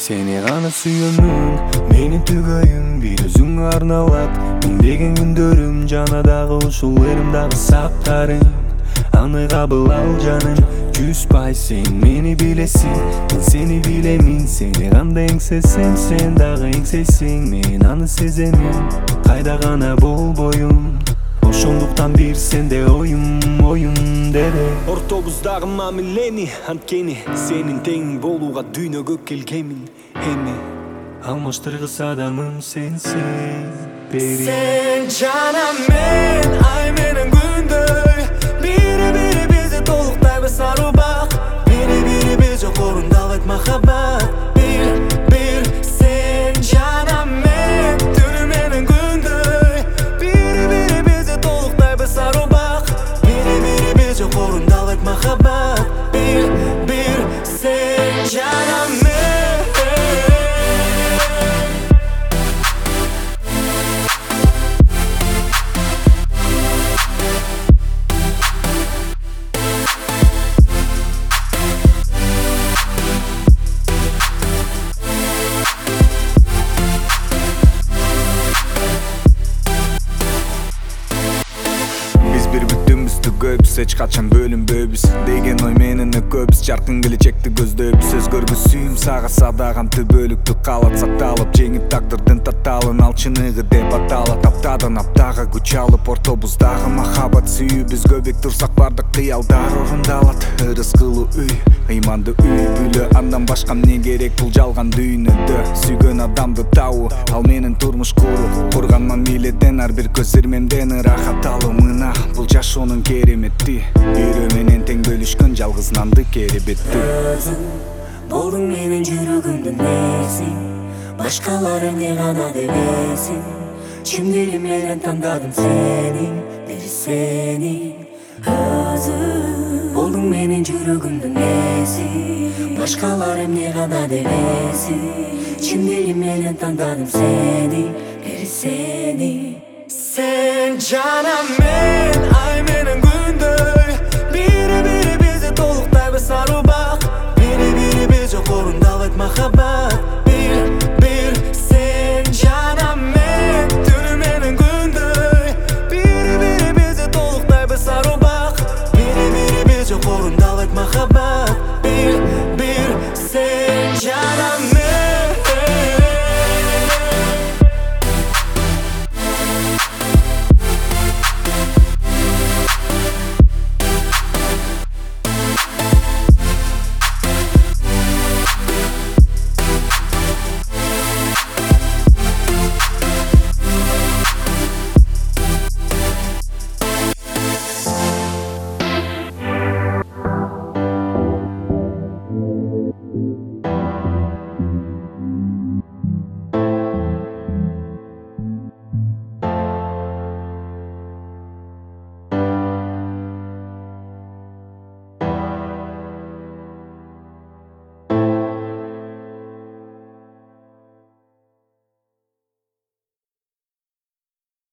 Seni gana sүйөмүн, менин түгөйүм бир өзүңө арналат. Миңдеген күндөрүм жанадагы ушул ырымдагы саптарың. Аны кабыл ал жаным, küspай сен мени билесиң, мен сени билемин. Сени кандай эңсесем, сен дагы эңсейсиң, мен аны сеземин. Кайда гана болбоюм, ошондуктан бир сенде оюм деде. Ортобуздагы мамилени анткени сенин теңиң болууга дүйнөгө келгенмин. Эми алмаштыргыс адамым сенсиң бери. Сен жанам мен, ай менен күндөй, бири бизди толуктайбыз ару бак. Бири биз жок орундалбайт махаббат. Бир сен жанам мен, түнү менен күндөй, бири бизди толуктайбыз ару бак. Бири биз жок орундалбайт махаббат. Бир сен жанам мен. Түгөйбүз, эч качан бөлүнбөйбүз деген ой менен өкөбүз. Жаркын келечекти көздөйбүз, сөз көргүсүйүм сага садагам. Түбөлүктү каалап сакталып, жеңип тагдырдын таталын алчыныгы деп аталат. Аптадан аптага күч алып, ортобуздагы махаббат сүйүүбүз. Көбөк турсак бардык кыялдар орундалат. Ырыс кылуу үй, ыймандуу үй бүлө. Андан башка эмне керек бул жалган дүйнөдө? Сүйгөн адамды табуу, ал менен турмуш курган мамиледен ар бир көз ирмемден ырахат алуу. Мына бул жашоонун кереметти, бирөө менен тең бөлүшкөн жалгыз нанды керебетти. Өзүң болдуң менин жүрөгүмдүн нерси, башкалар эмне гана дебесин. Чын дилим менен тандадым сени, бир сени. Өзүң болдуң менин жүрөгүмдүн нерси, башкалар эмне гана дебесин. Чын дилим менен тандадым сени, бир сени. Сен жанам мен.